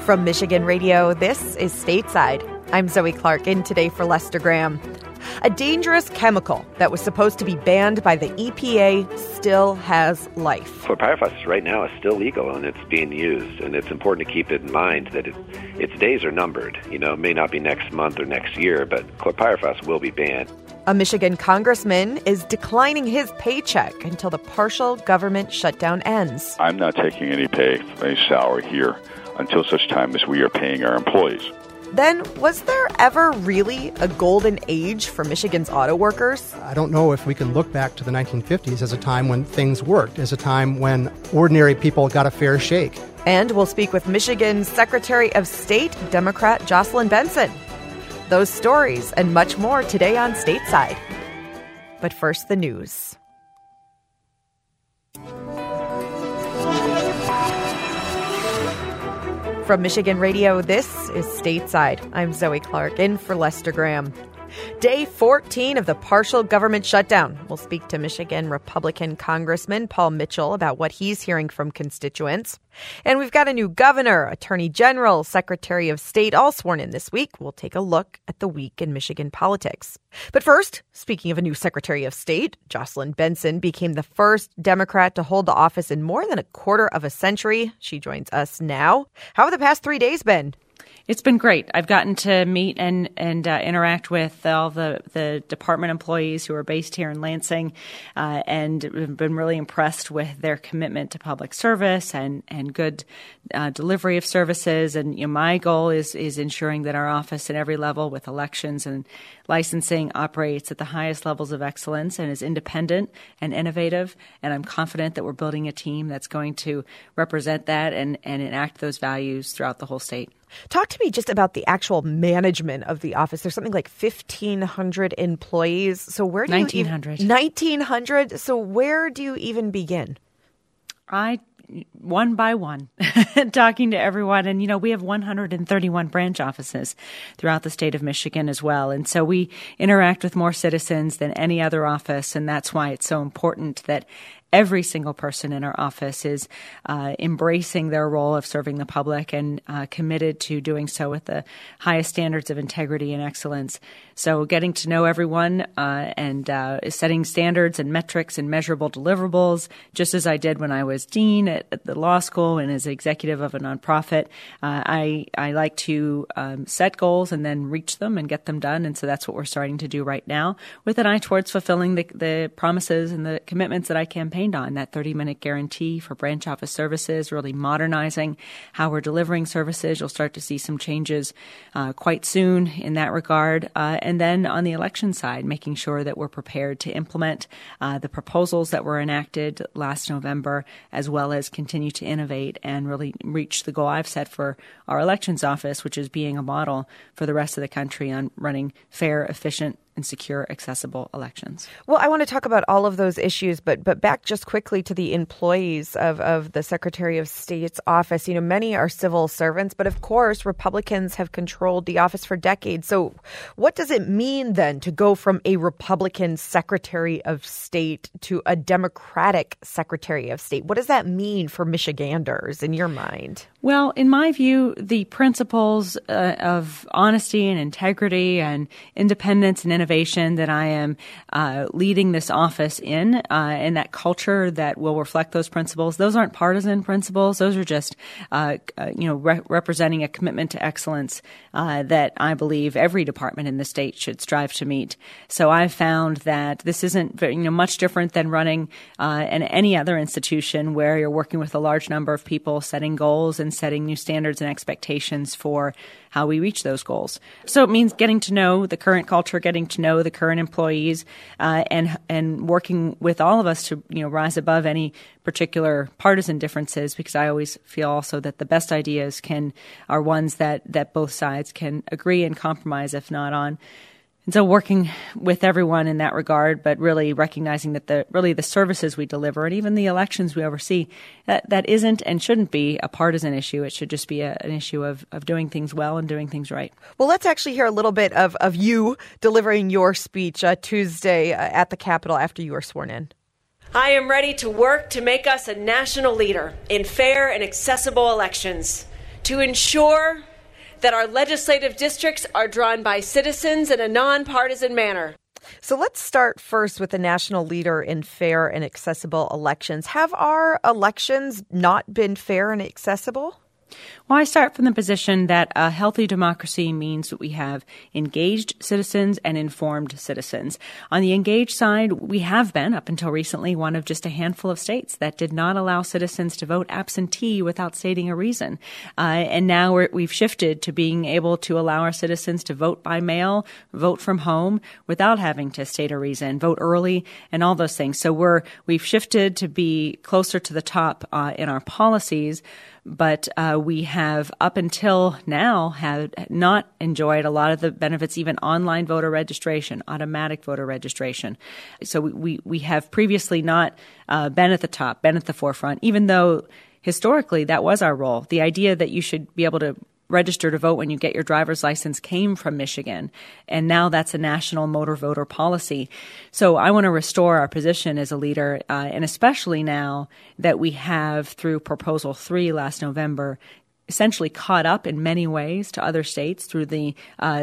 From Michigan Radio, this is Stateside. I'm Zoe Clark, in today for Lester Graham. A dangerous chemical that was supposed to be banned by the EPA still has life. Chlorpyrifos right now is still legal and it's being used, and it's important to keep it in mind that its days are numbered. It may not be next month or next year, but chlorpyrifos will be banned. A Michigan congressman is declining his paycheck until the partial government shutdown ends. I'm not taking any pay, any salary here until such time as we are paying our employees. Then, was there ever really a golden age for Michigan's auto workers? I don't know if we can look back to the 1950s as a time when things worked, as a time when ordinary people got a fair shake. And we'll speak with Michigan's Secretary of State, Democrat Jocelyn Benson. Those stories and much more today on Stateside. But first, the news. From Michigan Radio, this is Stateside. I'm Zoe Clark, in for Lester Graham. Day 14 of the partial government shutdown. We'll speak to Michigan Republican Congressman Paul Mitchell about what he's hearing from constituents. And we've got a new governor, attorney general, secretary of state, all sworn in this week. We'll take a look at the week in Michigan politics. But first, speaking of a new secretary of state, Jocelyn Benson became the first Democrat to hold the office in more than a quarter of a century. She joins us now. How have the past 3 days been? It's been great. I've gotten to meet and interact with all the department employees who are based here in Lansing, and been really impressed with their commitment to public service and good delivery of services. And my goal is ensuring that our office at every level with elections and licensing operates at the highest levels of excellence and is independent and innovative. And I'm confident that we're building a team that's going to represent that and enact those values throughout the whole state. Talk to me just about the actual management of the office. There's something like 1,500 employees. So where do 1,900. 1,900. So where do you even begin? One by one, talking to everyone. And, we have 131 branch offices throughout the state of Michigan as well. And so we interact with more citizens than any other office. And that's why it's so important that every single person in our office is embracing their role of serving the public and committed to doing so with the highest standards of integrity and excellence. So getting to know everyone and setting standards and metrics and measurable deliverables, just as I did when I was dean at the law school and as executive of a nonprofit. I like to set goals and then reach them and get them done. And so that's what we're starting to do right now, with an eye towards fulfilling the promises and the commitments that I campaigned on, that 30-minute guarantee for branch office services, really modernizing how we're delivering services. You'll start to see some changes quite soon in that regard. And then on the election side, making sure that we're prepared to implement the proposals that were enacted last November, as well as continue to innovate and really reach the goal I've set for our elections office, which is being a model for the rest of the country on running fair, efficient, and secure, accessible elections. Well, I want to talk about all of those issues, but back just quickly to the employees of the Secretary of State's office. Many are civil servants, but of course, Republicans have controlled the office for decades. So what does it mean then to go from a Republican Secretary of State to a Democratic Secretary of State? What does that mean for Michiganders in your mind? Well, in my view, the principles of honesty and integrity and independence and innovation that I am leading this office in, and that culture that will reflect those principles, those aren't partisan principles. Those are just, representing a commitment to excellence that I believe every department in the state should strive to meet. So I've found that this isn't much different than running in any other institution where you're working with a large number of people, setting goals and setting new standards and expectations for how we reach those goals. So it means getting to know the current culture, getting to know the current employees, and working with all of us to rise above any particular partisan differences, because I always feel also that the best ideas are ones that both sides can agree and compromise, if not on. And so working with everyone in that regard, but really recognizing that the services we deliver and even the elections we oversee, that isn't and shouldn't be a partisan issue. It should just be an issue of doing things well and doing things right. Well, let's actually hear a little bit of you delivering your speech Tuesday at the Capitol after you were sworn in. I am ready to work to make us a national leader in fair and accessible elections, to ensure that our legislative districts are drawn by citizens in a nonpartisan manner. So let's start first with the national leader in fair and accessible elections. Have our elections not been fair and accessible? Well, I start from the position that a healthy democracy means that we have engaged citizens and informed citizens. On the engaged side, we have been, up until recently, one of just a handful of states that did not allow citizens to vote absentee without stating a reason. And now we've shifted to being able to allow our citizens to vote by mail, vote from home without having to state a reason, vote early, and all those things. So we've shifted to be closer to the top in our policies. But we have, up until now, have not enjoyed a lot of the benefits, even online voter registration, automatic voter registration. So we have previously not been at the top, been at the forefront, even though historically that was our role. The idea that you should be able to register to vote when you get your driver's license came from Michigan, and now that's a national motor voter policy. So I want to restore our position as a leader, and especially now that we have, through Proposal 3 last November, essentially caught up in many ways to other states through the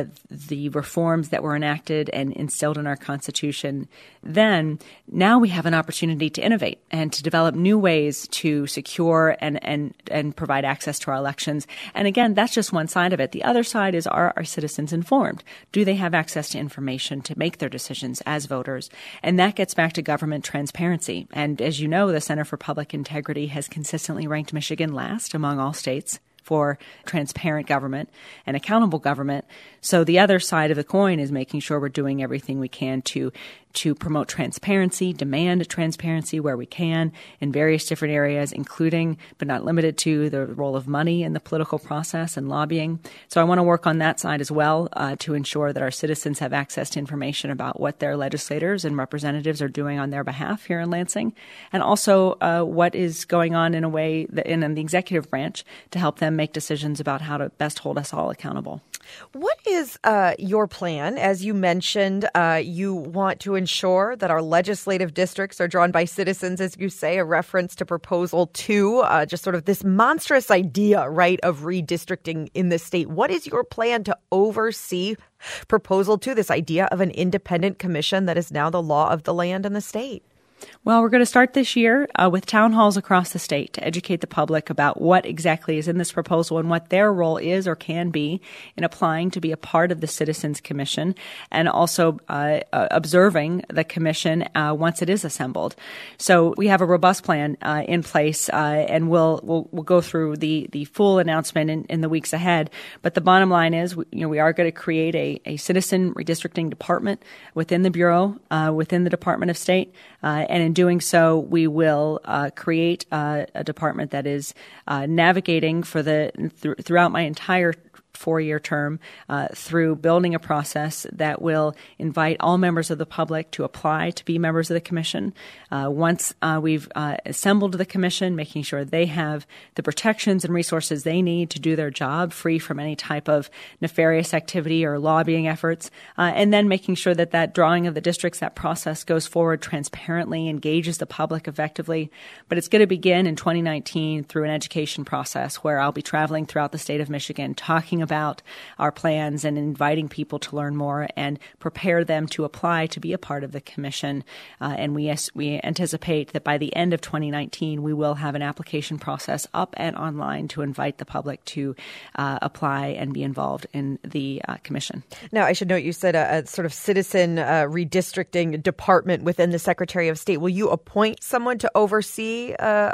reforms that were enacted and instilled in our Constitution. Then now we have an opportunity to innovate and to develop new ways to secure and provide access to our elections. And again, that's just one side of it. The other side is, are our citizens informed? Do they have access to information to make their decisions as voters? And that gets back to government transparency. And as you know, the Center for Public Integrity has consistently ranked Michigan last among all states for transparent government and accountable government. So the other side of the coin is making sure we're doing everything we can to promote transparency, demand transparency where we can in various different areas, including but not limited to the role of money in the political process and lobbying. So I want to work on that side as well to ensure that our citizens have access to information about what their legislators and representatives are doing on their behalf here in Lansing, and also what is going on in a way that in the executive branch to help them make decisions about how to best hold us all accountable. What is your plan? As you mentioned, you want to ensure that our legislative districts are drawn by citizens, as you say, a reference to Proposal 2, just sort of this monstrous idea, right, of redistricting in the state. What is your plan to oversee Proposal 2, this idea of an independent commission that is now the law of the land and the state? Well, we're going to start this year with town halls across the state to educate the public about what exactly is in this proposal and what their role is or can be in applying to be a part of the Citizens Commission, and also observing the commission once it is assembled. So we have a robust plan in place, and we'll go through the full announcement in the weeks ahead. But the bottom line is, we are going to create a citizen redistricting department within the Bureau, within the Department of State. And in doing so, we will create a department that is navigating throughout my entire 4-year term through building a process that will invite all members of the public to apply to be members of the commission. Once we've assembled the commission, making sure they have the protections and resources they need to do their job, free from any type of nefarious activity or lobbying efforts, and then making sure that drawing of the districts, that process goes forward transparently, engages the public effectively. But it's going to begin in 2019 through an education process where I'll be traveling throughout the state of Michigan, talking about our plans and inviting people to learn more and prepare them to apply to be a part of the commission. And we anticipate that by the end of 2019, we will have an application process up and online to invite the public to apply and be involved in the commission. Now, I should note you said a sort of citizen redistricting department within the Secretary of State. Will you appoint someone to oversee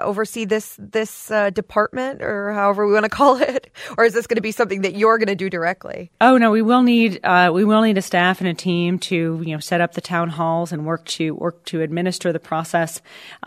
this department, or however we want to call it, or is this going to be something that you're going to do directly? Oh no, we will need a staff and a team to set up the town halls and work to administer the process.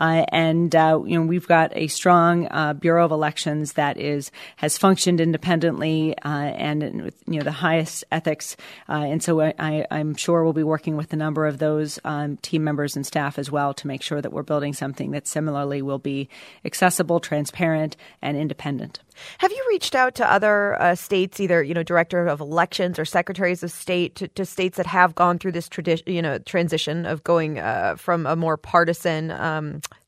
We've got a strong Bureau of Elections that has functioned independently and with the highest ethics. And so I'm sure we'll be working with a number of those team members and staff as well to make sure that we're building something that similarly will be accessible, transparent, and independent. Have you reached out to other states, either director of elections or secretaries of state, to states that have gone through this transition of going from a more partisan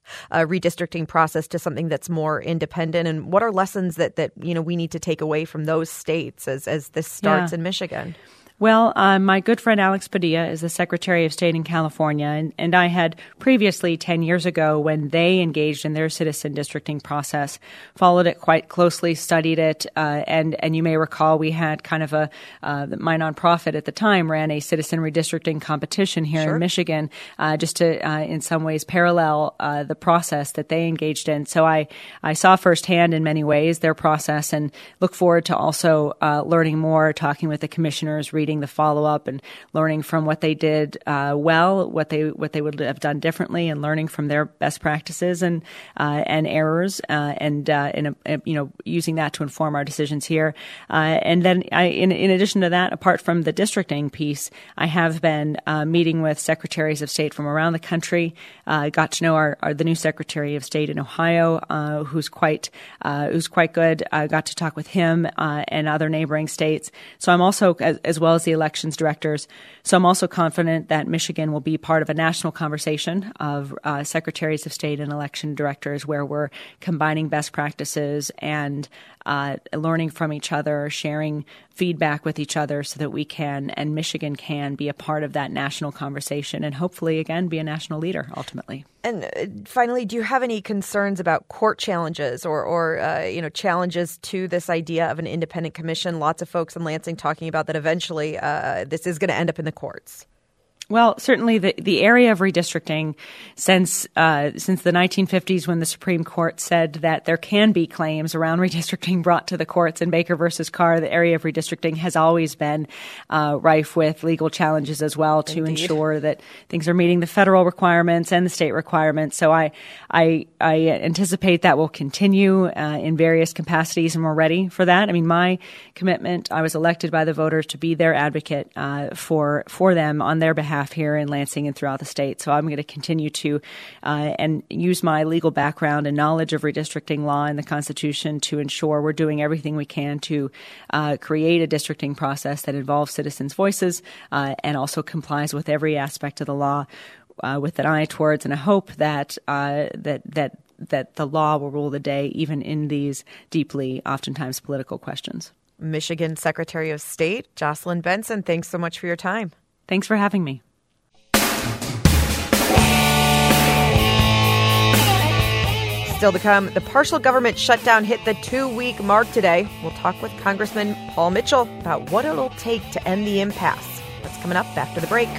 redistricting process to something that's more independent? And what are lessons that we need to take away from those states as this starts in Michigan? Well, my good friend Alex Padilla is the Secretary of State in California, and I had previously, 10 years ago, when they engaged in their citizen districting process, followed it quite closely, studied it, and you may recall we had kind of my nonprofit at the time ran a citizen redistricting competition here in Michigan, just to, in some ways, parallel the process that they engaged in. So I saw firsthand in many ways their process and look forward to also learning more, talking with the commissioners, reading the follow-up and learning from what they did well, what they would have done differently, and learning from their best practices and errors, and using that to inform our decisions here. And then, in addition to that, apart from the districting piece, I have been meeting with secretaries of state from around the country. Got to know the new Secretary of State in Ohio, who's quite good. I got to talk with him and other neighboring states. So I'm also, as well as the elections directors. So I'm also confident that Michigan will be part of a national conversation of secretaries of state and election directors where we're combining best practices and learning from each other, sharing feedback with each other so that we can, and Michigan can, be a part of that national conversation and hopefully, again, be a national leader ultimately. And finally, do you have any concerns about court challenges or challenges to this idea of an independent commission? Lots of folks in Lansing talking about that eventually this is going to end up in the courts. Well, certainly the area of redistricting since the 1950s, when the Supreme Court said that there can be claims around redistricting brought to the courts in Baker versus Carr, the area of redistricting has always been rife with legal challenges as well to ensure that things are meeting the federal requirements and the state requirements. So I anticipate that will continue in various capacities, and we're ready for that. I mean, my commitment, I was elected by the voters to be their advocate for them on their behalf here in Lansing and throughout the state. So I'm going to continue to and use my legal background and knowledge of redistricting law and the Constitution to ensure we're doing everything we can to create a districting process that involves citizens' voices and also complies with every aspect of the law with an eye towards and a hope that that the law will rule the day even in these deeply, oftentimes political questions. Michigan Secretary of State Jocelyn Benson, thanks so much for your time. Thanks for having me. Still to come, the partial government shutdown hit the 2-week mark today. We'll talk with Congressman Paul Mitchell about what it'll take to end the impasse. That's coming up after the break.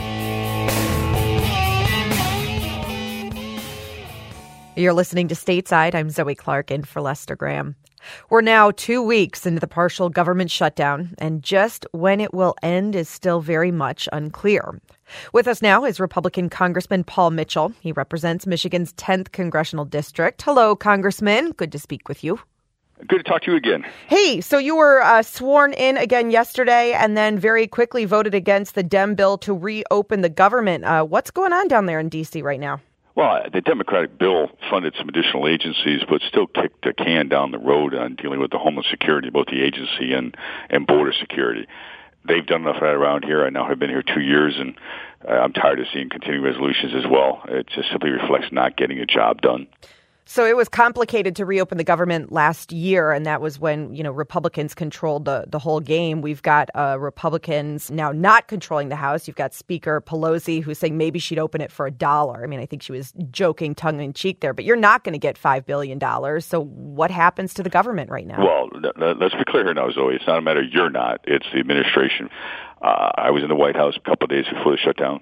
You're listening to Stateside. I'm Zoe Clark in for Lester Graham. We're now 2 weeks into the partial government shutdown, and just when it will end is still very much unclear. With us now is Republican Congressman Paul Mitchell. He represents Michigan's 10th congressional district. Hello, Congressman. Good to speak with you. Good to talk to you again. Hey, so you were sworn in again yesterday and then very quickly voted against the Dem bill to reopen the government. What's going on down there in D.C. right now? Well, the Democratic bill funded some additional agencies, but still kicked the can down the road on dealing with the Homeland Security, both the agency and border security. They've done enough of that around here. I now have been here 2 years, and I'm tired of seeing continuing resolutions as well. It just simply reflects not getting a job done. So it was complicated to reopen the government last year, and that was when, Republicans controlled the whole game. We've got Republicans now not controlling the House. You've got Speaker Pelosi who's saying maybe she'd open it for $1. I mean, I think she was joking tongue-in-cheek there, but you're not going to get $5 billion. So what happens to the government right now? Well, let's be clear here now, Zoe. It's not a matter of you're not. It's the administration. I was in the White House a couple of days before the shutdown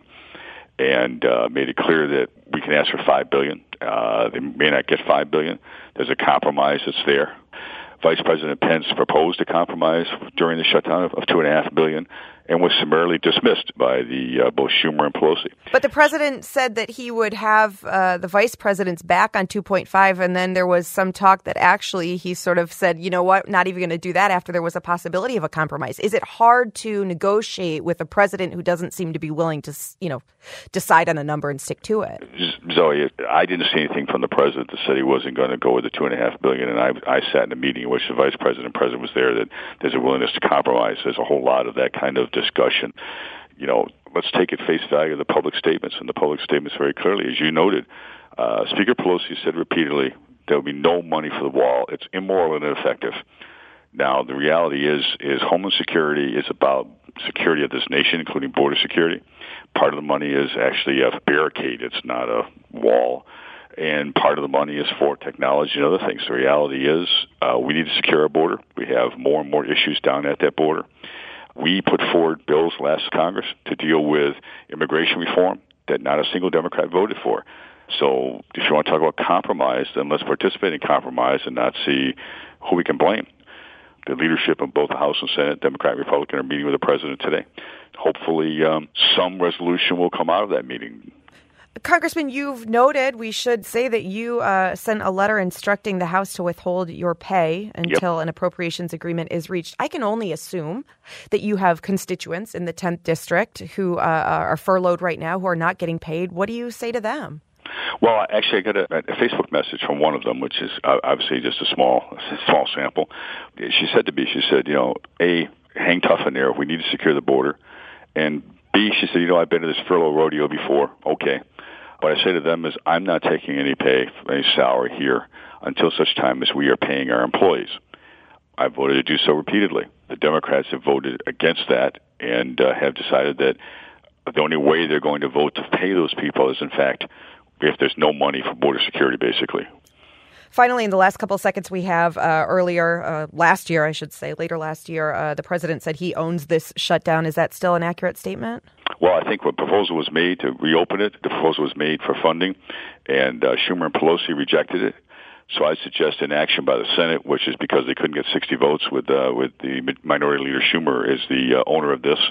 and made it clear that we can ask for $5 billion. They may not get $5 billion. There's a compromise that's there. Vice President Pence proposed a compromise during the shutdown of $2.5 billion and was summarily dismissed by both Schumer and Pelosi. But the president said that he would have the vice president's back on 2.5, and then there was some talk that actually he sort of said, you know what, not even going to do that after there was a possibility of a compromise. Is it hard to negotiate with a president who doesn't seem to be willing to, decide on a number and stick to it? Zoe, I didn't see anything from the president that said he wasn't going to go with the $2.5 billion, and I sat in a meeting in which the vice president and president was there, that there's a willingness to compromise. There's a whole lot of that kind of discussion. Let's take at face value the public statements, and the public statements very clearly, as you noted, Speaker Pelosi said repeatedly there will be no money for the wall. It's immoral and ineffective. Now, the reality is Homeland Security is about security of this nation, including border security. Part of the money is actually a barricade. It's not a wall. And part of the money is for technology and other things. The reality is we need to secure our border. We have more and more issues down at that border. We put forward bills last Congress to deal with immigration reform that not a single Democrat voted for. So if you want to talk about compromise, then let's participate in compromise and not see who we can blame. The leadership of both the House and Senate, Democrat and Republican, are meeting with the president today. Hopefully some resolution will come out of that meeting. Congressman, you've noted, we should say that you sent a letter instructing the House to withhold your pay until an appropriations agreement is reached. I can only assume that you have constituents in the 10th District who are furloughed right now, who are not getting paid. What do you say to them? Well, actually, I got a Facebook message from one of them, which is obviously just a small sample. She said to me, A, hang tough in there. We need to secure the border. And B, she said, I've been to this furlough rodeo before. Okay. What I say to them is I'm not taking any pay, any salary here until such time as we are paying our employees. I voted to do so repeatedly. The Democrats have voted against that and have decided that the only way they're going to vote to pay those people is, in fact, if there's no money for border security, basically. Finally, in the last couple of seconds we have, last year, later last year, the president said he owns this shutdown. Is that still an accurate statement? Well, I think what proposal was made to reopen it, the proposal was made for funding, and Schumer and Pelosi rejected it. So I suggest inaction by the Senate, which is because they couldn't get 60 votes with the Minority Leader Schumer as the owner of this.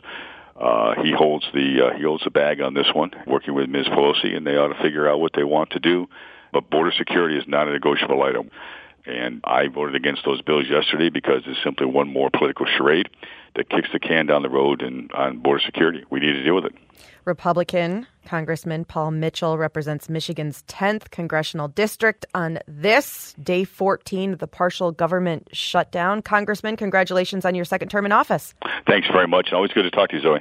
He holds the bag on this one, working with Ms. Pelosi, and they ought to figure out what they want to do. But border security is not a negotiable item. And I voted against those bills yesterday because it's simply one more political charade that kicks the can down the road on border security. We need to deal with it. Republican Congressman Paul Mitchell represents Michigan's 10th congressional district on this day 14 of the partial government shutdown. Congressman, congratulations on your second term in office. Thanks very much. Always good to talk to you, Zoe.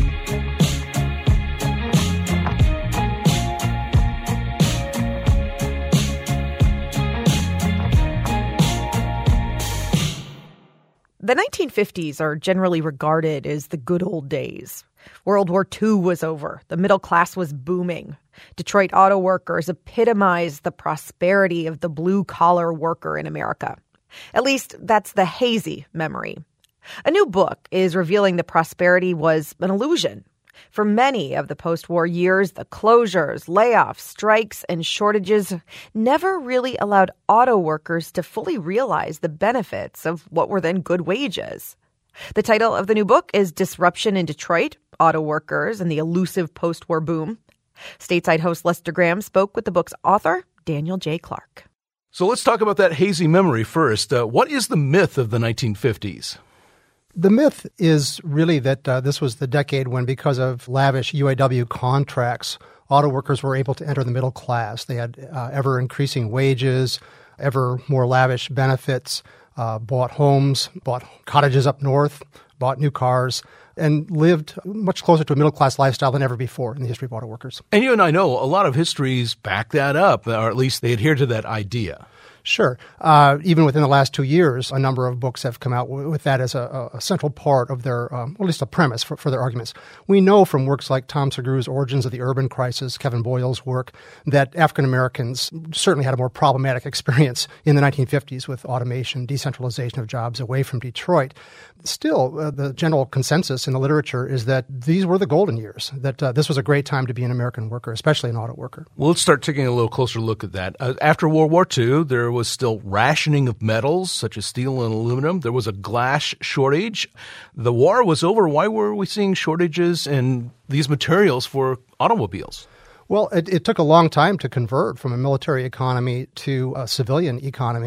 The 1950s are generally regarded as the good old days. World War II was over. The middle class was booming. Detroit auto workers epitomized the prosperity of the blue-collar worker in America. At least that's the hazy memory. A new book is revealing the prosperity was an illusion. For many of the post-war years, the closures, layoffs, strikes, and shortages never really allowed auto workers to fully realize the benefits of what were then good wages. The title of the new book is Disruption in Detroit, Auto Workers and the Elusive Post-War Boom. Stateside host Lester Graham spoke with the book's author, Daniel J. Clark. So let's talk about that hazy memory first. What is the myth of the 1950s? The myth is really that this was the decade when, because of lavish UAW contracts, auto workers were able to enter the middle class. They had ever-increasing wages, ever more lavish benefits, bought homes, bought cottages up north, bought new cars, and lived much closer to a middle-class lifestyle than ever before in the history of auto workers. And you and I know a lot of histories back that up, or at least they adhere to that idea. Sure. Even within the last 2 years, a number of books have come out with that as a central part of their, or at least a premise for their arguments. We know from works like Tom Segru's Origins of the Urban Crisis, Kevin Boyle's work, that African Americans certainly had a more problematic experience in the 1950s with automation, decentralization of jobs away from Detroit. Still, the general consensus in the literature is that these were the golden years, that this was a great time to be an American worker, especially an auto worker. Well, let's start taking a little closer look at that. After World War II, there was still rationing of metals, such as steel and aluminum. There was a glass shortage. The war was over. Why were we seeing shortages in these materials for automobiles? Well, it took a long time to convert from a military economy to a civilian economy.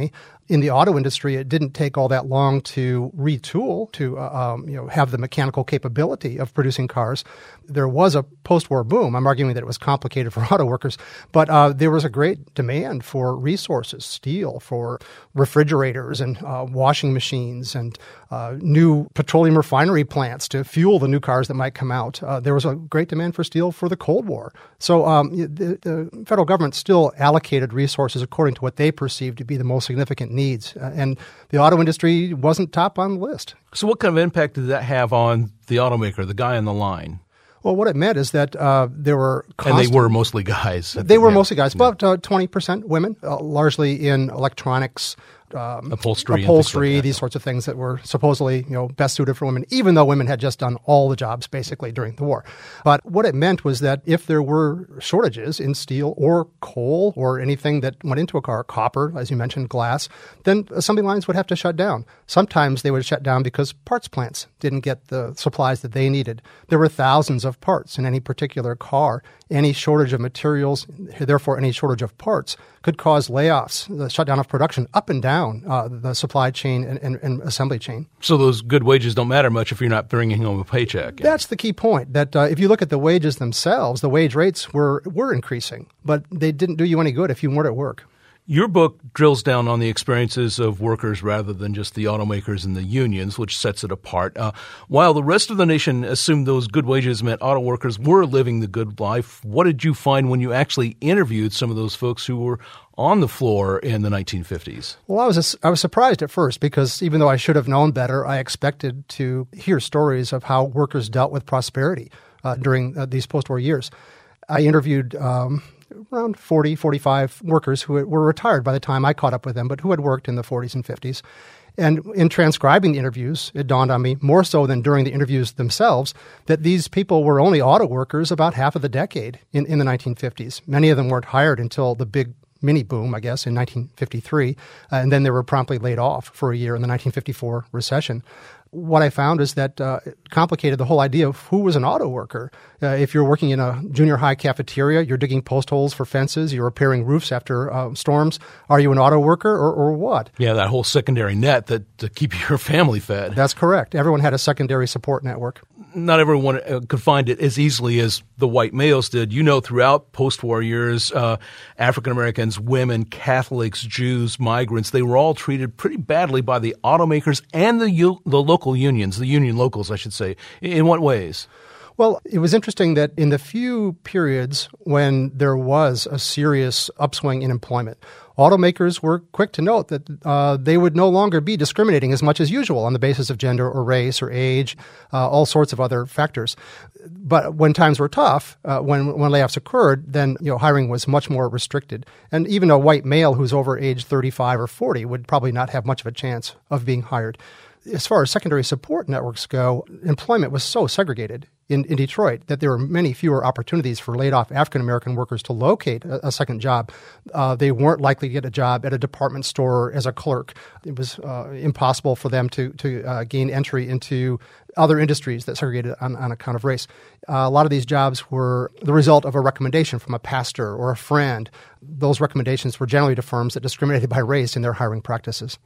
In the auto industry, it didn't take all that long to retool, to have the mechanical capability of producing cars. There was a post-war boom. I'm arguing that it was complicated for auto workers, but there was a great demand for resources, steel, for refrigerators and washing machines and new petroleum refinery plants to fuel the new cars that might come out. There was a great demand for steel for the Cold War. So the federal government still allocated resources according to what they perceived to be the most significant needs. And the auto industry wasn't top on the list. So what kind of impact did that have on the automaker, the guy on the line? Well, what it meant is that there were and they were mostly guys. They were mostly guys, about 20% women, largely in electronics, upholstery, these sorts of things that were supposedly best suited for women, even though women had just done all the jobs basically during the war. But what it meant was that if there were shortages in steel or coal or anything that went into a car, copper, as you mentioned, glass, then assembly lines would have to shut down. Sometimes they would shut down because parts plants didn't get the supplies that they needed. There were thousands of parts in any particular car. Any shortage of materials, therefore any shortage of parts, could cause layoffs, the shutdown of production up and down the supply chain and assembly chain. So those good wages don't matter much if you're not bringing home a paycheck. That's the key point, that if you look at the wages themselves, the wage rates were increasing, but they didn't do you any good if you weren't at work. Your book drills down on the experiences of workers rather than just the automakers and the unions, which sets it apart. While the rest of the nation assumed those good wages meant auto workers were living the good life, what did you find when you actually interviewed some of those folks who were on the floor in the 1950s? Well, I was surprised at first because even though I should have known better, I expected to hear stories of how workers dealt with prosperity during these post-war years. I interviewed around 40, 45 workers who were retired by the time I caught up with them, but who had worked in the 40s and 50s. And in transcribing the interviews, it dawned on me, more so than during the interviews themselves, that these people were only auto workers about half of the decade in the 1950s. Many of them weren't hired until the big mini boom, I guess, in 1953, and then they were promptly laid off for a year in the 1954 recession. What I found is that it complicated the whole idea of who was an auto worker. If you're working in a junior high cafeteria, you're digging post holes for fences, you're repairing roofs after storms. Are you an auto worker or what? Yeah, that whole secondary net to keep your family fed. That's correct. Everyone had a secondary support network. Not everyone could find it as easily as the white males did. Throughout post-war years, African Americans, women, Catholics, Jews, migrants, they were all treated pretty badly by the automakers and the local unions, the union locals, I should say. In what ways? Well, it was interesting that in the few periods when there was a serious upswing in employment, automakers were quick to note that they would no longer be discriminating as much as usual on the basis of gender or race or age, all sorts of other factors. But when times were tough, when layoffs occurred, then hiring was much more restricted. And even a white male who's over age 35 or 40 would probably not have much of a chance of being hired. As far as secondary support networks go, employment was so segregated in Detroit that there were many fewer opportunities for laid-off African-American workers to locate a second job. They weren't likely to get a job at a department store as a clerk. It was impossible for them to gain entry into other industries that segregated on account of race. A lot of these jobs were the result of a recommendation from a pastor or a friend. Those recommendations were generally to firms that discriminated by race in their hiring practices.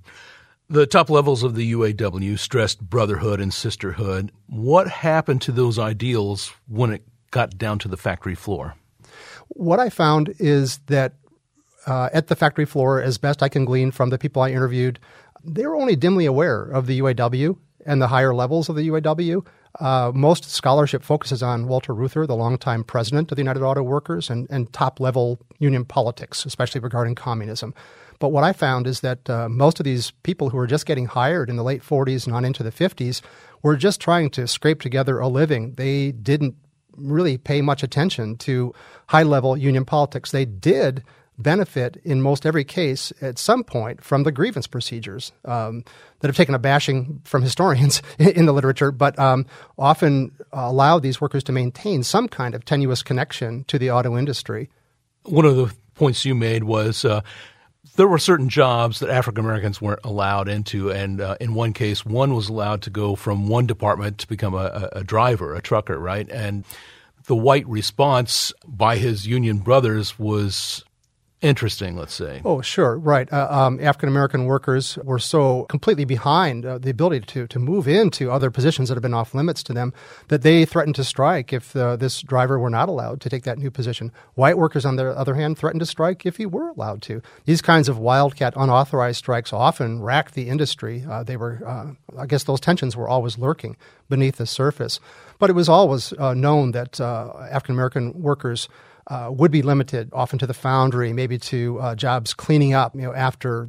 The top levels of the UAW stressed brotherhood and sisterhood. What happened to those ideals when it got down to the factory floor? What I found is that at the factory floor, as best I can glean from the people I interviewed, they were only dimly aware of the UAW and the higher levels of the UAW. Most scholarship focuses on Walter Reuther, the longtime president of the United Auto Workers, and top-level union politics, especially regarding communism. But what I found is that most of these people who were just getting hired in the late 40s and on into the 50s were just trying to scrape together a living. They didn't really pay much attention to high-level union politics. They did benefit in most every case at some point from the grievance procedures that have taken a bashing from historians in the literature, but often allowed these workers to maintain some kind of tenuous connection to the auto industry. One of the points you made was there were certain jobs that African Americans weren't allowed into, and in one case, one was allowed to go from one department to become a driver, a trucker, right? And the white response by his union brothers was interesting, let's say. Oh, sure, right. African-American workers were so completely behind the ability to move into other positions that have been off limits to them that they threatened to strike if this driver were not allowed to take that new position. White workers, on the other hand, threatened to strike if he were allowed to. These kinds of wildcat, unauthorized strikes often racked the industry. They were, I guess those tensions were always lurking beneath the surface. But it was always known that African-American workers would be limited often to the foundry, maybe to jobs cleaning up, after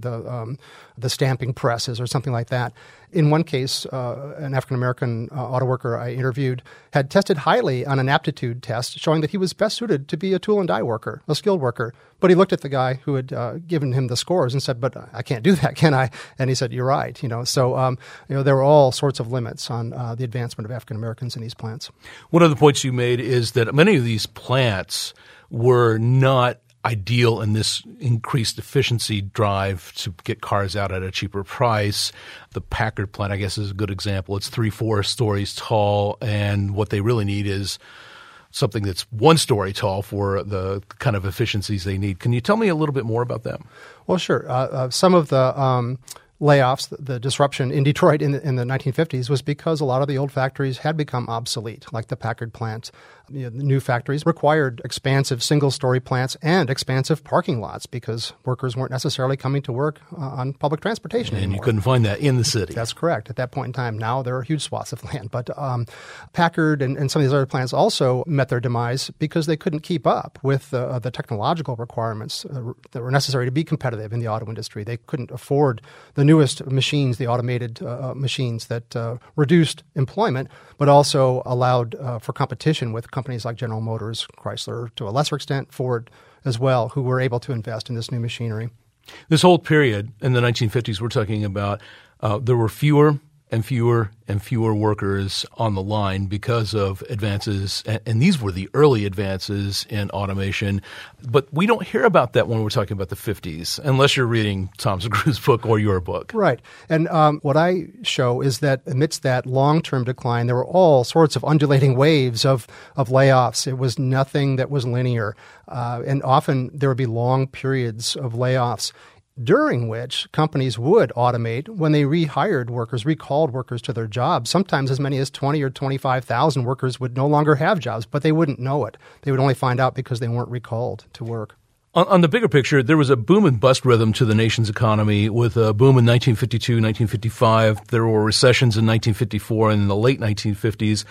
the stamping presses or something like that. In one case, an African-American auto worker I interviewed had tested highly on an aptitude test, showing that he was best suited to be a tool and die worker, a skilled worker. But he looked at the guy who had given him the scores and said, "But I can't do that, can I?" And he said, "You're right." So there were all sorts of limits on the advancement of African-Americans in these plants. One of the points you made is that many of these plants were not ideal in this increased efficiency drive to get cars out at a cheaper price. The Packard plant, I guess, is a good example. It's 3-4 stories tall, and what they really need is something that's 1 story tall for the kind of efficiencies they need. Can you tell me a little bit more about that? Well, sure. Some of the layoffs, the disruption in Detroit in the 1950s was because a lot of the old factories had become obsolete, like the Packard plant. The new factories required expansive single-story plants and expansive parking lots because workers weren't necessarily coming to work on public transportation anymore. And you couldn't find that in the city. That's correct. At that point in time, now there are huge swaths of land. But Packard and some of these other plants also met their demise because they couldn't keep up with the technological requirements that were necessary to be competitive in the auto industry. They couldn't afford the newest machines, the automated machines that reduced employment, but also allowed for competition with companies like General Motors, Chrysler, to a lesser extent, Ford as well, who were able to invest in this new machinery. This whole period in the 1950s we're talking about, there were fewer and fewer and fewer workers on the line because of advances, and these were the early advances in automation. But we don't hear about that when we're talking about the 50s, unless you're reading Tom Sugrew's book or your book. Right. And what I show is that amidst that long-term decline, there were all sorts of undulating waves of layoffs. It was nothing that was linear. And often there would be long periods of layoffs, during which companies would automate when they rehired workers, recalled workers to their jobs. Sometimes as many as 20 or 25,000 workers would no longer have jobs, but they wouldn't know it. They would only find out because they weren't recalled to work. On the bigger picture, there was a boom and bust rhythm to the nation's economy with a boom in 1952, 1955. There were recessions in 1954 and in the late 1950s.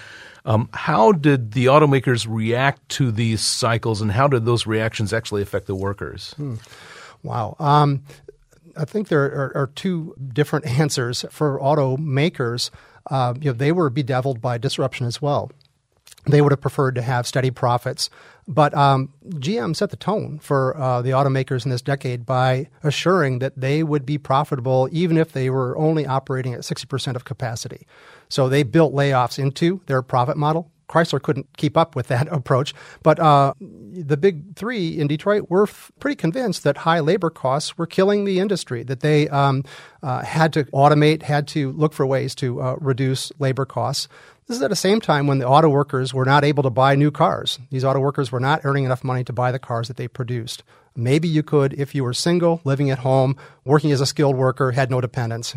How did the automakers react to these cycles, and how did those reactions actually affect the workers? Wow. I think there are 2 different answers for automakers. They were bedeviled by disruption as well. They would have preferred to have steady profits. But GM set the tone for the automakers in this decade by assuring that they would be profitable even if they were only operating at 60% of capacity. So they built layoffs into their profit model. Chrysler couldn't keep up with that approach. But the big 3 in Detroit were pretty convinced that high labor costs were killing the industry, that they had to automate, had to look for ways to reduce labor costs. This is at the same time when the auto workers were not able to buy new cars. These auto workers were not earning enough money to buy the cars that they produced. Maybe you could if you were single, living at home, working as a skilled worker, had no dependents,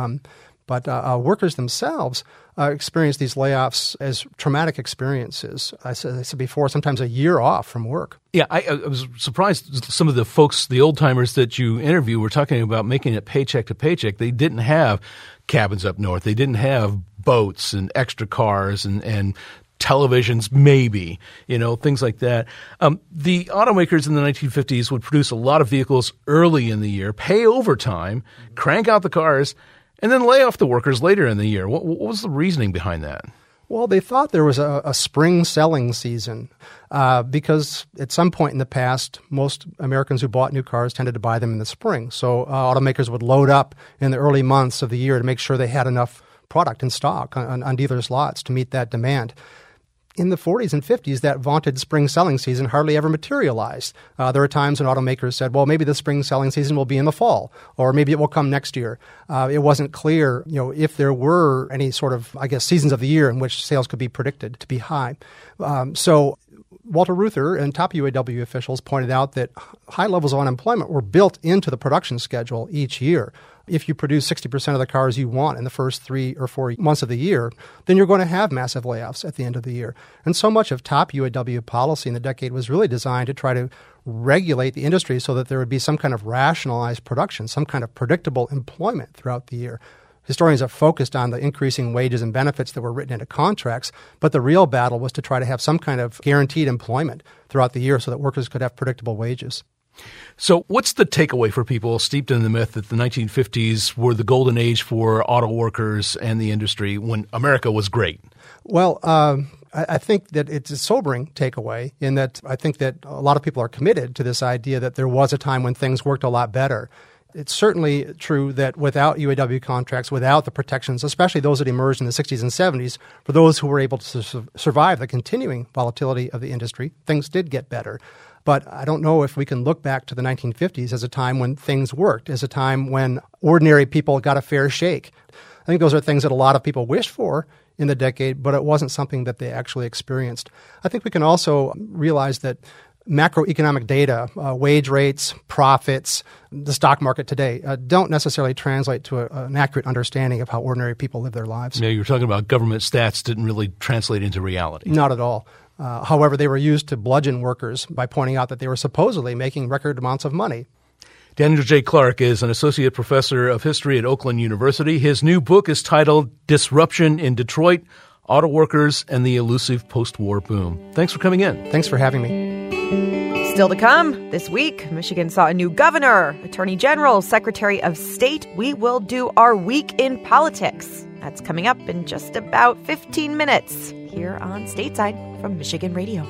But workers themselves experience these layoffs as traumatic experiences. I said before, sometimes a year off from work. Yeah, I was surprised some of the folks, the old-timers that you interview, were talking about making it paycheck to paycheck. They didn't have cabins up north. They didn't have boats and extra cars and televisions, maybe, things like that. The automakers in the 1950s would produce a lot of vehicles early in the year, pay overtime, crank out the cars, and then lay off the workers later in the year. What was the reasoning behind that? Well, they thought there was a spring selling season because at some point in the past, most Americans who bought new cars tended to buy them in the spring. So automakers would load up in the early months of the year to make sure they had enough product in stock on dealers' lots to meet that demand. In the 40s and 50s, that vaunted spring selling season hardly ever materialized. There were times when automakers said, well, maybe the spring selling season will be in the fall, or maybe it will come next year. It wasn't clear, if there were any sort of, seasons of the year in which sales could be predicted to be high. So Walter Reuther and top UAW officials pointed out that high levels of unemployment were built into the production schedule each year. If you produce 60% of the cars you want in the first 3 or 4 months of the year, then you're going to have massive layoffs at the end of the year. And so much of top UAW policy in the decade was really designed to try to regulate the industry so that there would be some kind of rationalized production, some kind of predictable employment throughout the year. Historians have focused on the increasing wages and benefits that were written into contracts, but the real battle was to try to have some kind of guaranteed employment throughout the year so that workers could have predictable wages. So what's the takeaway for people steeped in the myth that the 1950s were the golden age for auto workers and the industry when America was great? Well, I think that it's a sobering takeaway in that I think that a lot of people are committed to this idea that there was a time when things worked a lot better. It's certainly true that without UAW contracts, without the protections, especially those that emerged in the 60s and 70s, for those who were able to survive the continuing volatility of the industry, things did get better. But I don't know if we can look back to the 1950s as a time when things worked, as a time when ordinary people got a fair shake. I think those are things that a lot of people wished for in the decade, but it wasn't something that they actually experienced. I think we can also realize that macroeconomic data, wage rates, profits, the stock market today, don't necessarily translate to an accurate understanding of how ordinary people live their lives. Yeah, you were talking about government stats didn't really translate into reality. Not at all. However, they were used to bludgeon workers by pointing out that they were supposedly making record amounts of money. Daniel J. Clark is an associate professor of history at Oakland University. His new book is titled Disruption in Detroit, Auto Workers and the Elusive Post-War Boom. Thanks for coming in. Thanks for having me. Still to come this week, Michigan saw a new governor, attorney general, secretary of state. We will do our week in politics. That's coming up in just about 15 minutes here on Stateside from Michigan Radio.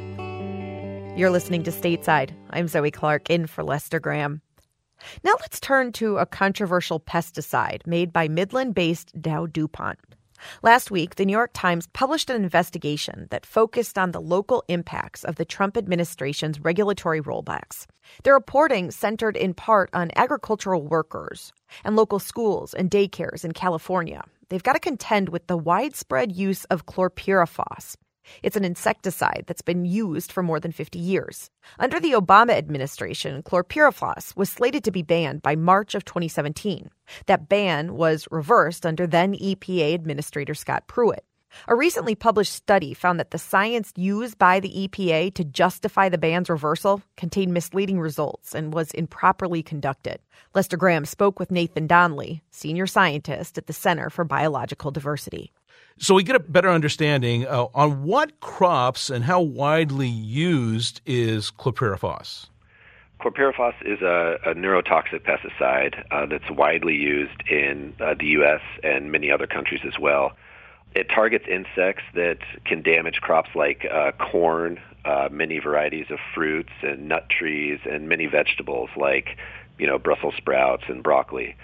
You're listening to Stateside. I'm Zoe Clark in for Lester Graham. Now let's turn to a controversial pesticide made by Midland-based Dow DuPont. Last week, the New York Times published an investigation that focused on the local impacts of the Trump administration's regulatory rollbacks. Their reporting centered in part on agricultural workers and local schools and daycares in California. They've got to contend with the widespread use of chlorpyrifos. It's an insecticide that's been used for more than 50 years. Under the Obama administration, chlorpyrifos was slated to be banned by March of 2017. That ban was reversed under then EPA Administrator Scott Pruitt. A recently published study found that the science used by the EPA to justify the ban's reversal contained misleading results and was improperly conducted. Lester Graham spoke with Nathan Donnelly, senior scientist at the Center for Biological Diversity. So we get a better understanding on what crops and how widely used is chlorpyrifos. Chlorpyrifos is a neurotoxic pesticide that's widely used in the U.S. and many other countries as well. It targets insects that can damage crops like corn, many varieties of fruits and nut trees, and many vegetables like, Brussels sprouts and broccoli.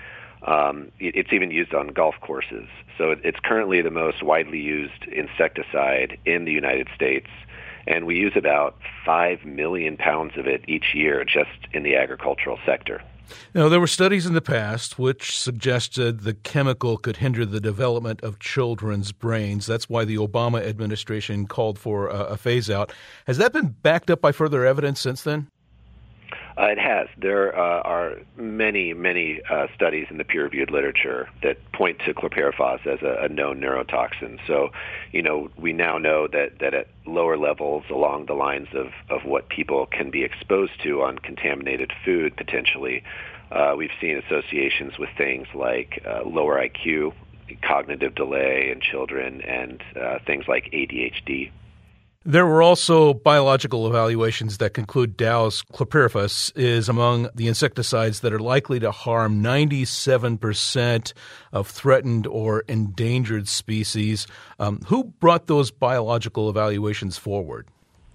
It's even used on golf courses. So it's currently the most widely used insecticide in the United States, and we use about 5 million pounds of it each year just in the agricultural sector. Now, there were studies in the past which suggested the chemical could hinder the development of children's brains. That's why the Obama administration called for a phase-out. Has that been backed up by further evidence since then? It has. There are many studies in the peer-reviewed literature that point to chlorpyrifos as a known neurotoxin. So, we now know that at lower levels along the lines of what people can be exposed to on contaminated food, potentially, we've seen associations with things like lower IQ, cognitive delay in children, and things like ADHD. There were also biological evaluations that conclude Dow's chlorpyrifos is among the insecticides that are likely to harm 97% of threatened or endangered species. Who brought those biological evaluations forward?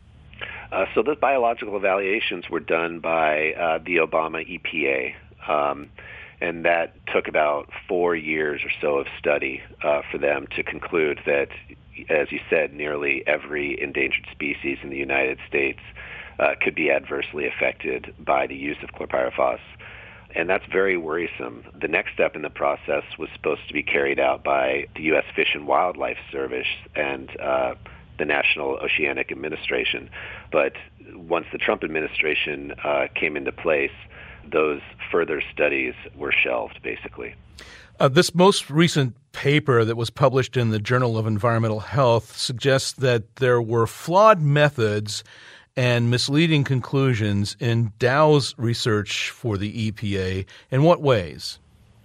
So those biological evaluations were done by the Obama EPA, and that took about 4 years or so of study for them to conclude that, as you said, nearly every endangered species in the United States could be adversely affected by the use of chlorpyrifos. And that's very worrisome. The next step in the process was supposed to be carried out by the U.S. Fish and Wildlife Service, and the National Oceanic Administration. But once the Trump administration came into place, those further studies were shelved, basically. This most recent paper that was published in the Journal of Environmental Health suggests that there were flawed methods and misleading conclusions in Dow's research for the EPA. In what ways?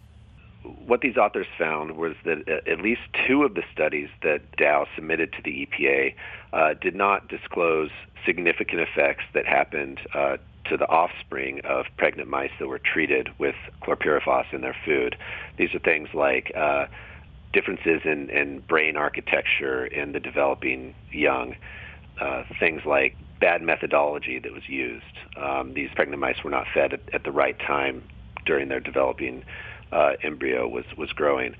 What these authors found was that at least two of the studies that Dow submitted to the EPA did not disclose significant effects that happened to the offspring of pregnant mice that were treated with chlorpyrifos in their food. These are things like differences in brain architecture in the developing young, things like bad methodology that was used. These pregnant mice were not fed at the right time during their developing embryo was growing.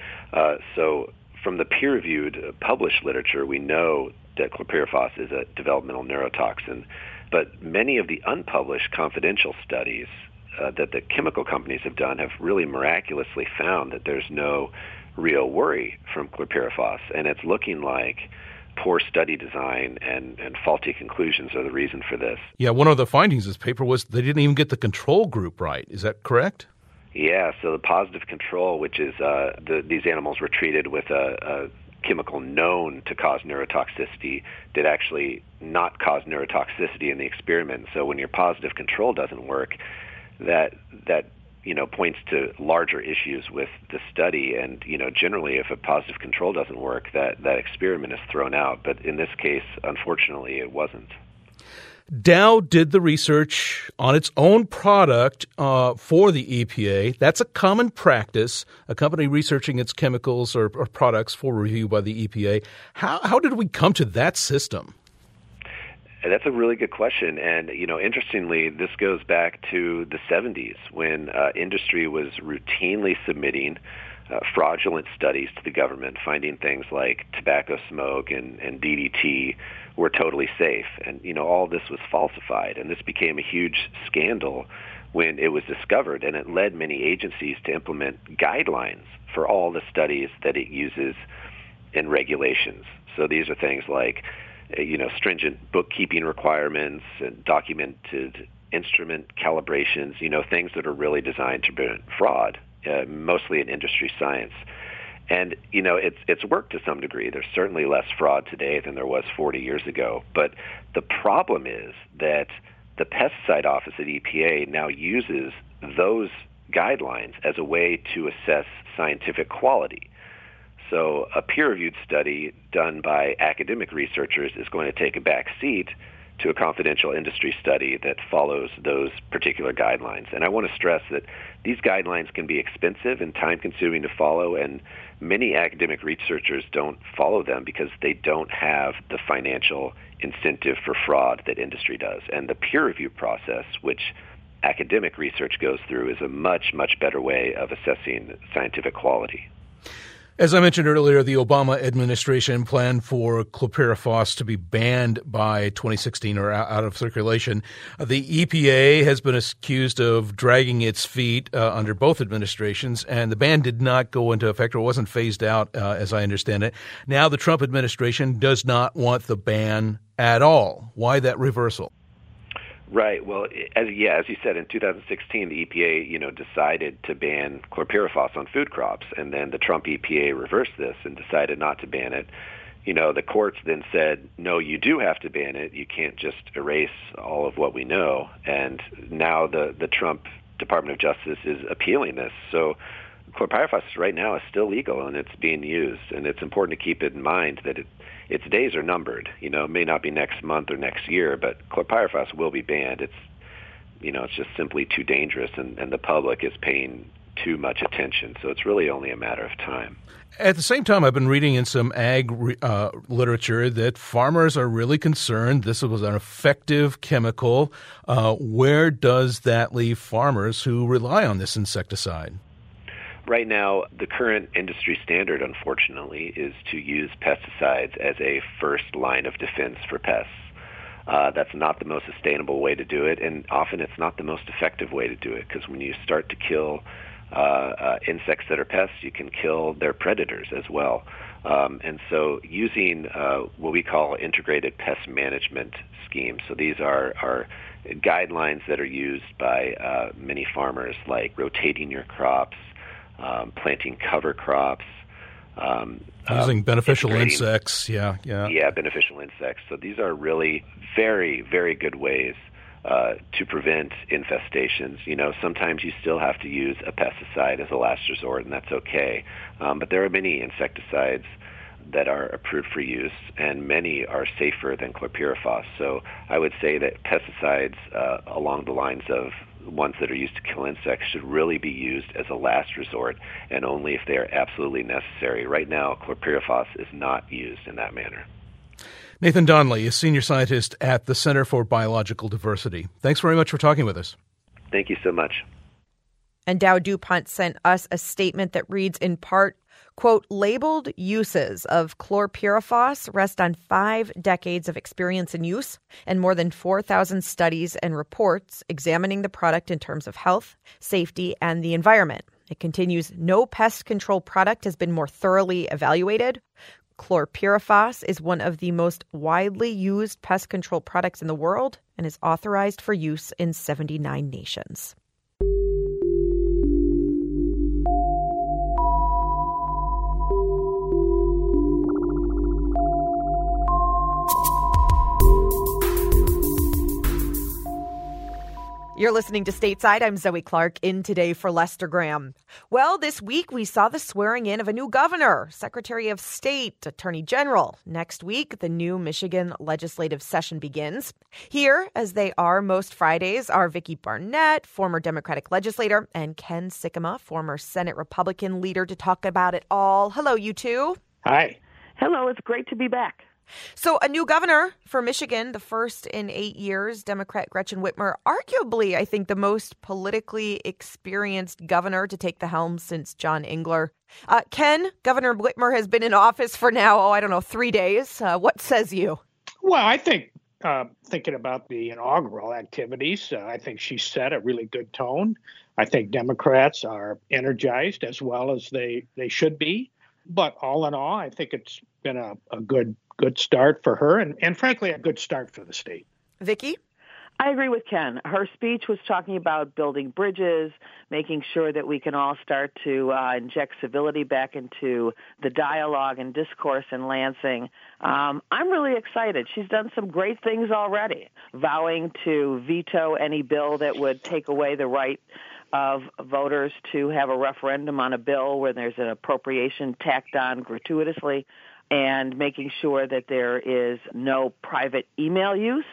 So from the peer-reviewed published literature, we know that chlorpyrifos is a developmental neurotoxin. But many of the unpublished confidential studies that the chemical companies have done have really miraculously found that there's no real worry from chlorpyrifos, and it's looking like poor study design and faulty conclusions are the reason for this. Yeah, one of the findings of this paper was they didn't even get the control group right. Is that correct? Yeah, so the positive control, which is these animals were treated with a chemical known to cause neurotoxicity, did actually not cause neurotoxicity in the experiment. So when your positive control doesn't work, that points to larger issues with the study. And generally, if a positive control doesn't work, that experiment is thrown out. But in this case, unfortunately, it wasn't. Dow did the research on its own product for the EPA. That's a common practice, a company researching its chemicals or products for review by the EPA. How did we come to that system? That's a really good question. And, interestingly, this goes back to the 70s when industry was routinely submitting fraudulent studies to the government, finding things like tobacco smoke and DDT were totally safe. And, all this was falsified. And this became a huge scandal when it was discovered. And it led many agencies to implement guidelines for all the studies that it uses in regulations. So these are things like, stringent bookkeeping requirements and documented instrument calibrations, things that are really designed to prevent fraud, mostly in industry science. And, it's worked to some degree. There's certainly less fraud today than there was 40 years ago. But the problem is that the pesticide office at EPA now uses those guidelines as a way to assess scientific quality. So a peer-reviewed study done by academic researchers is going to take a back seat to a confidential industry study that follows those particular guidelines. And I want to stress that these guidelines can be expensive and time-consuming to follow, and many academic researchers don't follow them because they don't have the financial incentive for fraud that industry does. And the peer review process, which academic research goes through, is a much, much better way of assessing scientific quality. As I mentioned earlier, the Obama administration planned for chlorpyrifos to be banned by 2016 or out of circulation. The EPA has been accused of dragging its feet under both administrations, and the ban did not go into effect or wasn't phased out, as I understand it. Now the Trump administration does not want the ban at all. Why that reversal? Right. Well, as you said, in 2016, the EPA, decided to ban chlorpyrifos on food crops, and then the Trump EPA reversed this and decided not to ban it. The courts then said, no, you do have to ban it. You can't just erase all of what we know. And now the Trump Department of Justice is appealing this. So chlorpyrifos right now is still legal, and it's being used. And it's important to keep in mind that its days are numbered. It may not be next month or next year, but chlorpyrifos will be banned. It's just simply too dangerous, and the public is paying too much attention. So it's really only a matter of time. At the same time, I've been reading in some ag literature that farmers are really concerned this was an effective chemical. Where does that leave farmers who rely on this insecticide? Right now, the current industry standard, unfortunately, is to use pesticides as a first line of defense for pests. That's not the most sustainable way to do it, and often it's not the most effective way to do it, because when you start to kill insects that are pests, you can kill their predators as well. And so using what we call integrated pest management schemes, so these are guidelines that are used by many farmers, like rotating your crops, planting cover crops, using beneficial insects. Yeah, beneficial insects. So these are really very, very good ways to prevent infestations. Sometimes you still have to use a pesticide as a last resort, and that's okay. But there are many insecticides that are approved for use, and many are safer than chlorpyrifos. So I would say that pesticides along the lines of ones that are used to kill insects should really be used as a last resort, and only if they are absolutely necessary. Right now, chlorpyrifos is not used in that manner. Nathan Donnelly is senior scientist at the Center for Biological Diversity. Thanks very much for talking with us. Thank you so much. And Dow DuPont sent us a statement that reads in part, quote, labeled uses of chlorpyrifos rest on 5 decades of experience in use and more than 4,000 studies and reports examining the product in terms of health, safety, and the environment. It continues, no pest control product has been more thoroughly evaluated. Chlorpyrifos is one of the most widely used pest control products in the world and is authorized for use in 79 nations. You're listening to Stateside. I'm Zoe Clark, in today for Lester Graham. Well, this week we saw the swearing in of a new governor, Secretary of State, Attorney General. Next week, the new Michigan legislative session begins. Here, as they are most Fridays, are Vicki Barnett, former Democratic legislator, and Ken Sikkema, former Senate Republican leader, to talk about it all. Hello, you two. Hi. Hello, it's great to be back. So a new governor for Michigan, the first in 8 years, Democrat Gretchen Whitmer, arguably, I think, the most politically experienced governor to take the helm since John Engler. Ken, Governor Whitmer has been in office for now, 3 days. What says you? Well, I think thinking about the inaugural activities, I think she set a really good tone. I think Democrats are energized as well as they should be. But all in all, I think it's been a good start for her and frankly, a good start for the state. Vicki? I agree with Ken. Her speech was talking about building bridges, making sure that we can all start to inject civility back into the dialogue and discourse in Lansing. I'm really excited. She's done some great things already, vowing to veto any bill that would take away the right of voters to have a referendum on a bill where there's an appropriation tacked on gratuitously, and making sure that there is no private email use,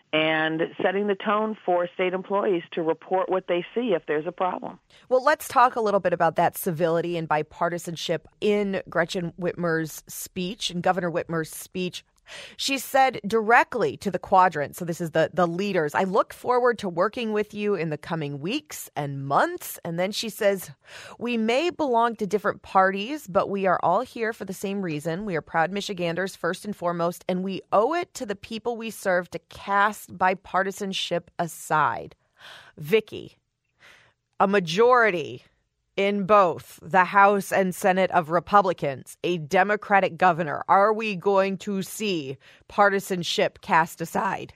and setting the tone for state employees to report what they see if there's a problem. Well, let's talk a little bit about that civility and bipartisanship in Gretchen Whitmer's speech and Governor Whitmer's speech. She said directly to the quadrant, so this is the leaders, I look forward to working with you in the coming weeks and months. And then she says, we may belong to different parties, but we are all here for the same reason. We are proud Michiganders first and foremost, and we owe it to the people we serve to cast bipartisanship aside. Vicki, a majority in both the House and Senate of Republicans, a Democratic governor. Are we going to see partisanship cast aside?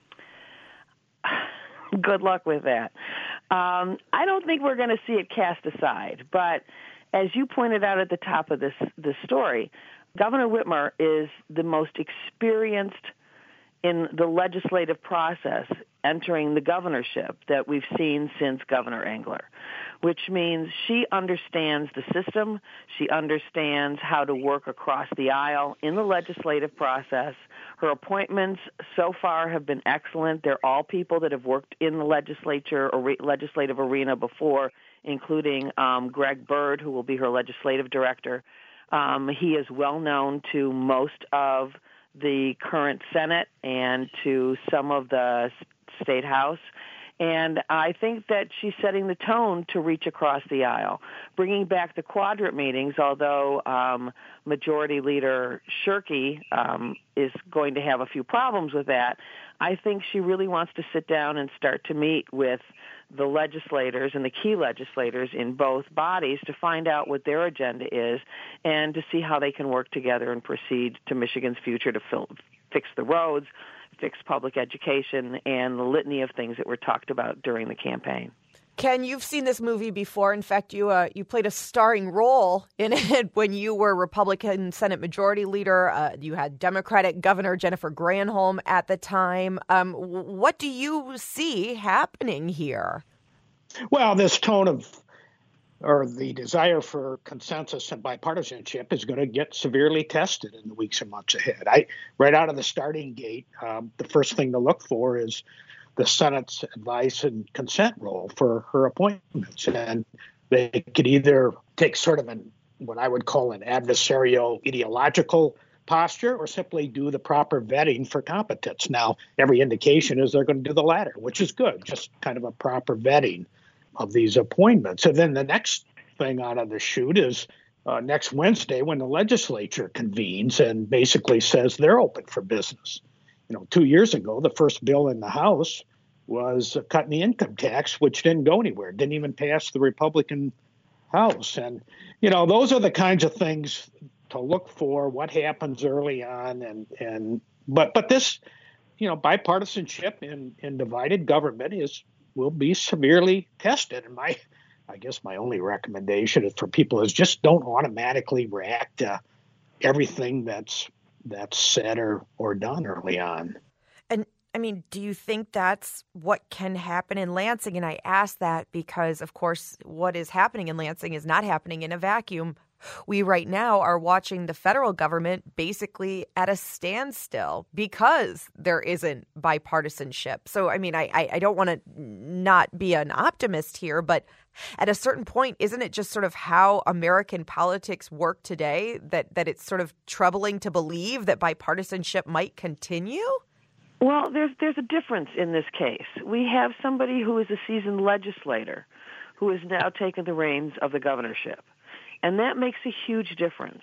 Good luck with that. I don't think we're going to see it cast aside. But as you pointed out at the top of this story, Governor Whitmer is the most experienced in the legislative process entering the governorship that we've seen since Governor Engler, which means she understands the system. She understands how to work across the aisle in the legislative process. Her appointments so far have been excellent. They're all people that have worked in the legislature or legislative arena before, including Greg Bird, who will be her legislative director. He is well known to most of the current Senate and to some of the state House. And I think that she's setting the tone to reach across the aisle, bringing back the quadrant meetings, although Majority Leader Shirkey is going to have a few problems with that. I think she really wants to sit down and start to meet with the legislators and the key legislators in both bodies to find out what their agenda is and to see how they can work together and proceed to Michigan's future to fix the roads, fix public education, and the litany of things that were talked about during the campaign. Ken, you've seen this movie before. In fact, you played a starring role in it when you were Republican Senate Majority Leader. You had Democratic Governor Jennifer Granholm at the time. What do you see happening here? Well, this tone of, or the desire for consensus and bipartisanship is going to get severely tested in the weeks and months ahead. Right out of the starting gate, the first thing to look for is the Senate's advice and consent role for her appointments. And they could either take sort of what I would call an adversarial ideological posture or simply do the proper vetting for competence. Now, every indication is they're going to do the latter, which is good, just kind of a proper vetting of these appointments. And then the next thing out of the chute is next Wednesday when the legislature convenes and basically says they're open for business. 2 years ago, the first bill in the House was cutting the income tax, which didn't go anywhere, didn't even pass the Republican House. And, those are the kinds of things to look for, what happens early on. But this, bipartisanship in divided government will be severely tested. And I guess my only recommendation is for people is just don't automatically react to everything that's said or done early on. And do you think that's what can happen in Lansing? And I ask that because, of course, what is happening in Lansing is not happening in a vacuum. We right now are watching the federal government basically at a standstill because there isn't bipartisanship. So, I don't want to not be an optimist here, but at a certain point, isn't it just sort of how American politics work today that it's sort of troubling to believe that bipartisanship might continue? Well, there's a difference in this case. We have somebody who is a seasoned legislator who has now taken the reins of the governorship. And that makes a huge difference.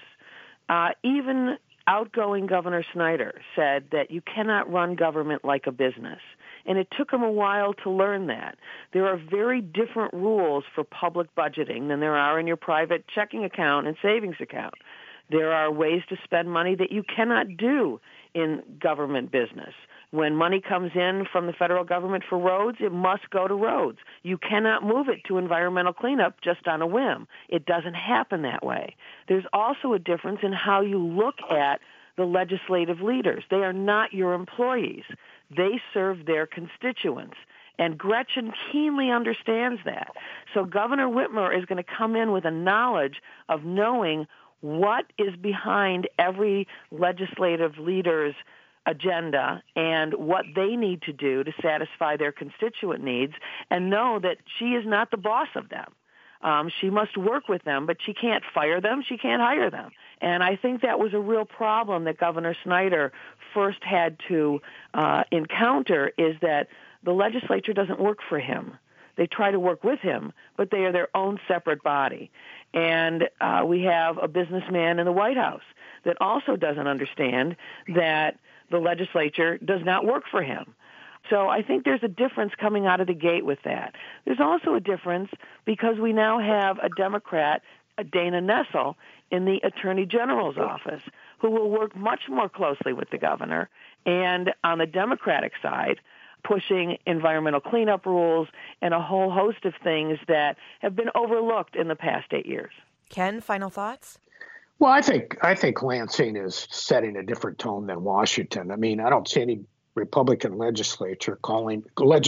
Even outgoing Governor Snyder said that you cannot run government like a business. And it took him a while to learn that. There are very different rules for public budgeting than there are in your private checking account and savings account. There are ways to spend money that you cannot do in government business. When money comes in from the federal government for roads, it must go to roads. You cannot move it to environmental cleanup just on a whim. It doesn't happen that way. There's also a difference in how you look at the legislative leaders. They are not your employees. They serve their constituents. And Gretchen keenly understands that. So Governor Whitmer is going to come in with a knowledge of knowing what is behind every legislative leader's agenda and what they need to do to satisfy their constituent needs, and know that she is not the boss of them. She must work with them, but she can't fire them. She can't hire them. And I think that was a real problem that Governor Snyder first had to encounter, is that the legislature doesn't work for him. They try to work with him, but they are their own separate body. And we have a businessman in the White House that also doesn't understand that the legislature does not work for him. So I think there's a difference coming out of the gate with that. There's also a difference because we now have a Democrat, Dana Nessel, in the Attorney General's office, who will work much more closely with the governor, and on the Democratic side, pushing environmental cleanup rules and a whole host of things that have been overlooked in the past 8 years. Ken, final thoughts? Well, I think Lansing is setting a different tone than Washington. I don't see any Republican legislator calling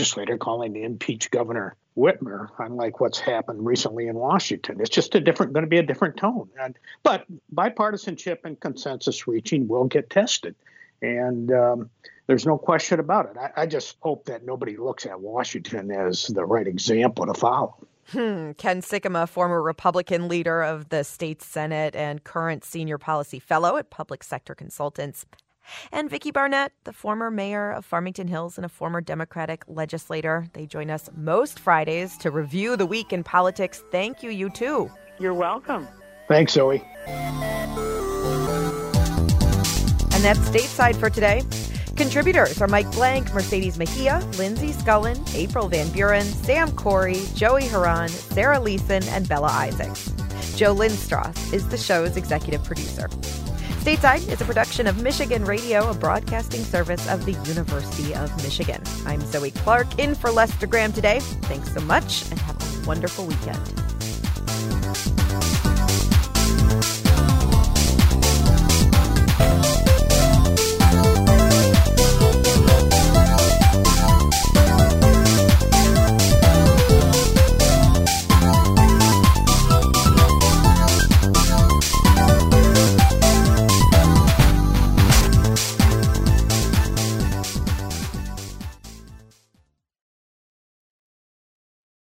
to impeach Governor Whitmer, unlike what's happened recently in Washington. It's just going to be a different tone. But bipartisanship and consensus reaching will get tested. And there's no question about it. I just hope that nobody looks at Washington as the right example to follow. Ken Sikkema, former Republican leader of the state Senate and current senior policy fellow at Public Sector Consultants, And Vicki Barnett, the former mayor of Farmington Hills and a former Democratic legislator. They join us most Fridays to review the week in politics. Thank you, you too. You're welcome. Thanks, Zoe. And that's Stateside for today. Contributors are Mike Blank, Mercedes Mejia, Lindsay Scullin, April Van Buren, Sam Corey, Joey Haran, Sarah Leeson, and Bella Isaacs. Joe Lindstrath is the show's executive producer. Stateside is a production of Michigan Radio, a broadcasting service of the University of Michigan. I'm Zoe Clark, in for Lester Graham today. Thanks so much, and have a wonderful weekend.